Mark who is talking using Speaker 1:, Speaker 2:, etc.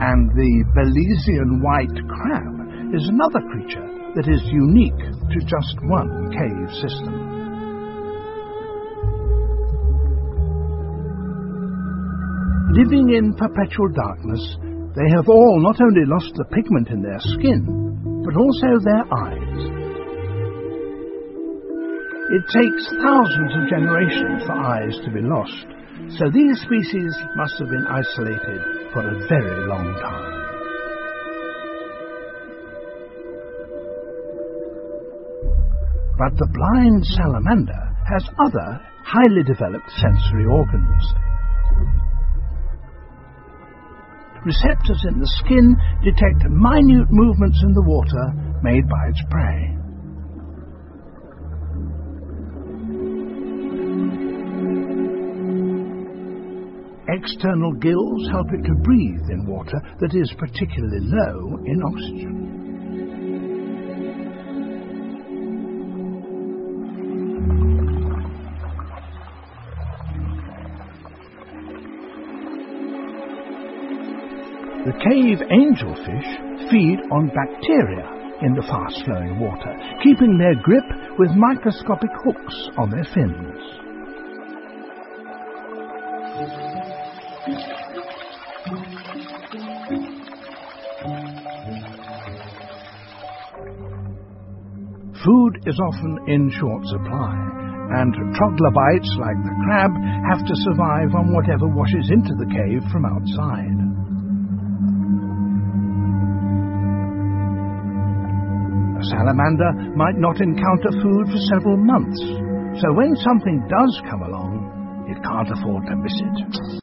Speaker 1: And the Belizean white crab is another creature that is unique to just one cave system. Living in perpetual darkness, they have all not only lost the pigment in their skin, but also their eyes. It takes thousands of generations for eyes to be lost, so these species must have been isolated for a very long time. But the blind salamander has other highly developed sensory organs. Receptors in the skin detect minute movements in the water made by its prey. External gills help it to breathe in water that is particularly low in oxygen. The cave angelfish feed on bacteria in the fast-flowing water, keeping their grip with microscopic hooks on their fins. Food is often in short supply, and troglobites like the crab have to survive on whatever washes into the cave from outside. A salamander might not encounter food for several months, so when something does come along, it can't afford to miss it.